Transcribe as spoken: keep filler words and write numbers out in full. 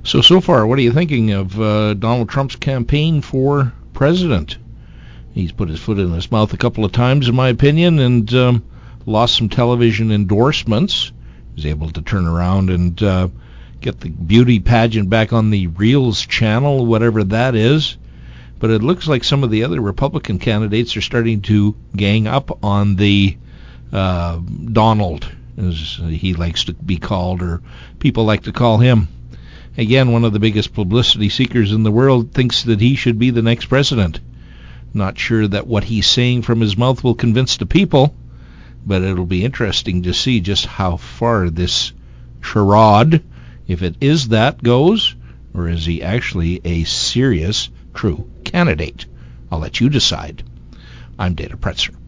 So, so far, what are you thinking of uh, Donald Trump's campaign for president? He's put his foot in his mouth a couple of times, in my opinion, and um, lost some television endorsements. He was able to turn around and uh, get the beauty pageant back on the Reels channel, whatever that is. But it looks like some of the other Republican candidates are starting to gang up on the uh, Donald, as he likes to be called, or people like to call him. Again, one of the biggest publicity seekers in the world thinks that he should be the next president. Not sure that what he's saying from his mouth will convince the people, but it'll be interesting to see just how far this charade, if it is that, goes, or is he actually a serious, true candidate? I'll let you decide. I'm Dana Pretzer.